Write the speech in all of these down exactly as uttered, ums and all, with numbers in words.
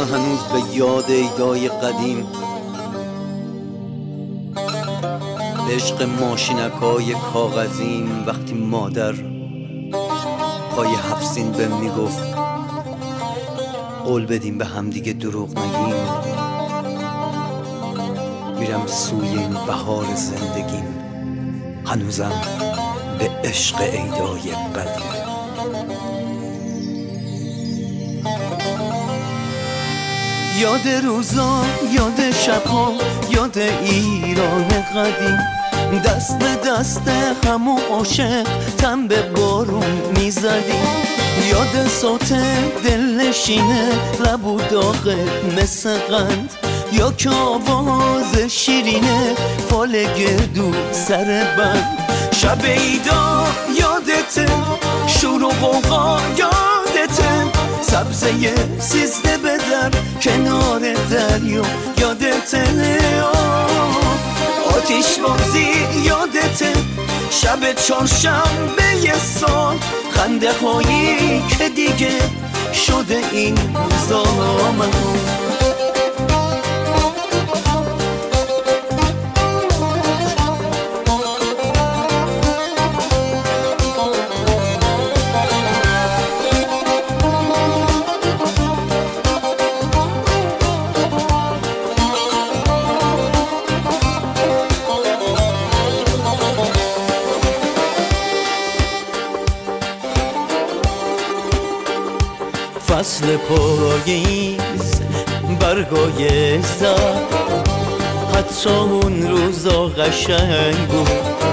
هنوز به یاد ایدای قدیم، به عشق ماشینکای کاغذیم. وقتی مادر پای هفسین بهم میگفت قول بدیم به هم دیگه دروغ نگیم، میرم سوی این بهار زندگیم، هنوزم به عشق ایدای قدیم. یاد روزا، یاد شبها، یاد ایران قدیم، دست به دست همو عاشق تن به بارون میزدیم. یاد صوت دلنشینه لب و داغ مثل قند، یا که آواز شیرینه فال گردو سر بند. شب ایدا یادته، شور و غوغا یادته، سبزه سیزده به در کنار دریا یادته، آتیش بازی یادته، شب چهارشنبه یه سال، خنده هایی که دیگه شده این روزا من. فصل پاییز برگای زد، حتی اون روزا قشنگ بود.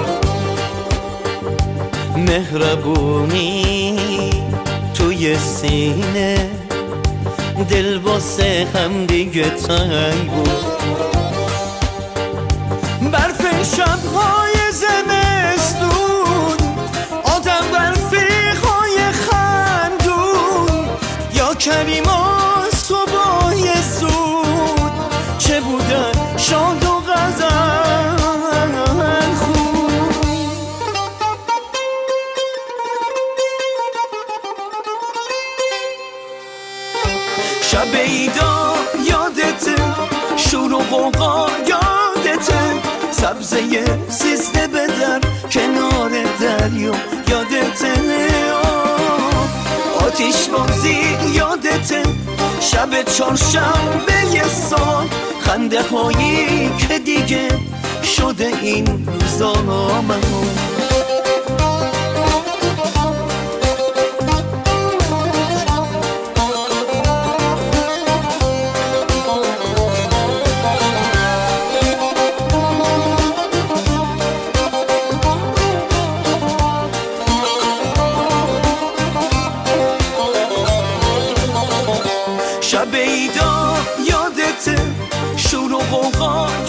مهربونی توی سینه، دل واسه هم دیگه تنگ بود. برف شب‌های زمستون، آدم برفیق‌های خندون، یا کریما صبحای زود چه بودن شاد و غزل خون. شب ایدا یادته، شور و غوغا یادته، سبزه سیزده به در کنار دریا یادته، آتیش بازی یادته، شب چهارشنبه یه سال، خنده هایی که دیگه شده این روزا من. شب ایدا یادته، شور و غوغا